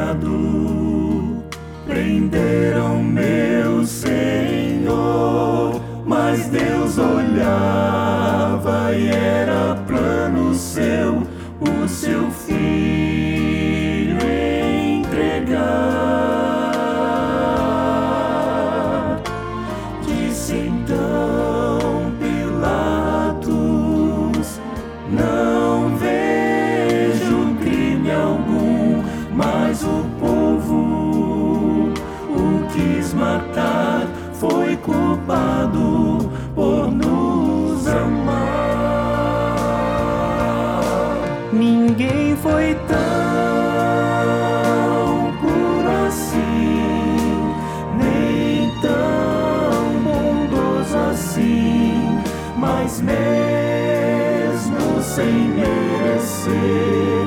pecado, prenderam meu Senhor, mas Deus olhava e era plano seu, o seu filho entregar. Disse então Pilatos: não vejo crime algum, mas o povo o quis matar, foi culpado por nos amar. Ninguém foi tão puro assim, nem tão bondoso assim, mas mesmo sem merecer,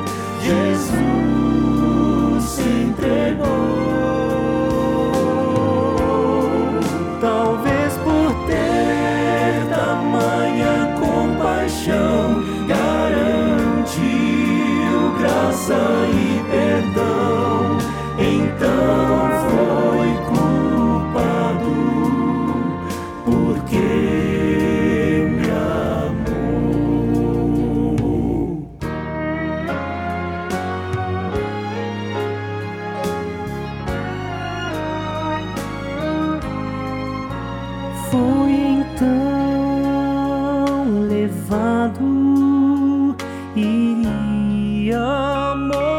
Jesus se entregou. Talvez por ter tamanha compaixão, garantiu graça e perdão, então foi culpado porque me amou. Foi então levado, iria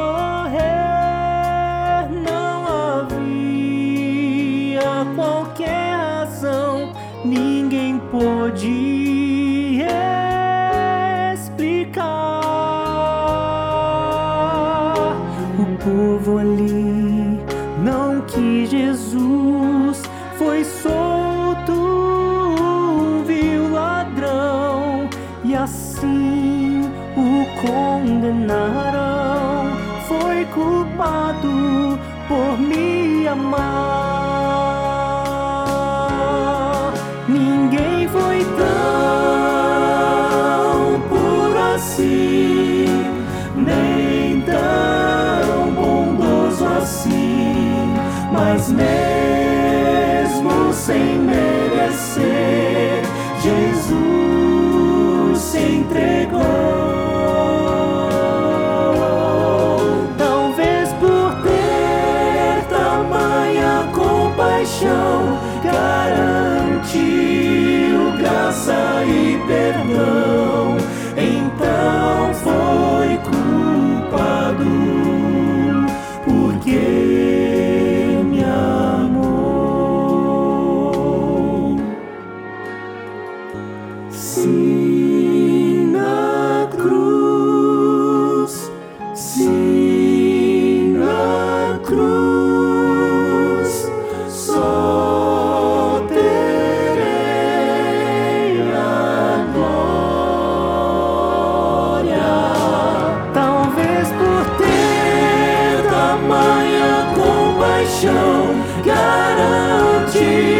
morrer, não havia qualquer razão, ninguém pôde explicar. O povo ali não quis Jesus, foi solto, viu ladrão, e assim o condenaram. Foi culpado por me amar. Ninguém foi tão puro assim, nem tão bondoso assim, mas mesmo sem merecer, Jesus se entregou. Talvez por ter tamanha compaixão, garantiu graça e perdão, então foi culpado porque me amou. Sim, na cruz, sim, na cruz, só terei a glória. Talvez por ter tamanha compaixão, garantir